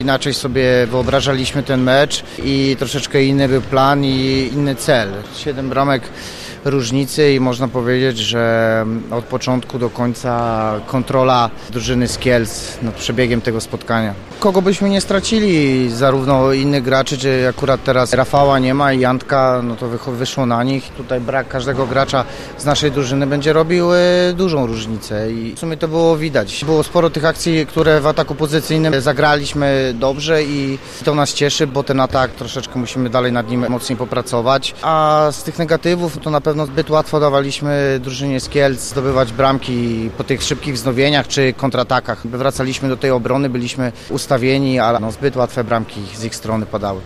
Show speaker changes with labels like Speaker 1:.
Speaker 1: Inaczej sobie wyobrażaliśmy ten mecz i troszeczkę inny był plan i inny cel. 7 bramek różnicy i można powiedzieć, że od początku do końca kontrola drużyny z Kielc nad przebiegiem tego spotkania. Kogo byśmy nie stracili, zarówno innych graczy, czy akurat teraz Rafała nie ma i Jantka, no to wyszło na nich. Tutaj brak każdego gracza z naszej drużyny będzie robił dużą różnicę i w sumie to było widać. Było sporo tych akcji, które w ataku pozycyjnym zagraliśmy dobrze i to nas cieszy, bo ten atak troszeczkę musimy dalej nad nim mocniej popracować. A z tych negatywów to na pewno zbyt łatwo dawaliśmy drużynie z Kielc zdobywać bramki po tych szybkich wznowieniach czy kontratakach. Wracaliśmy do tej obrony, byliśmy ustawieni, ale zbyt łatwe bramki z ich strony padały.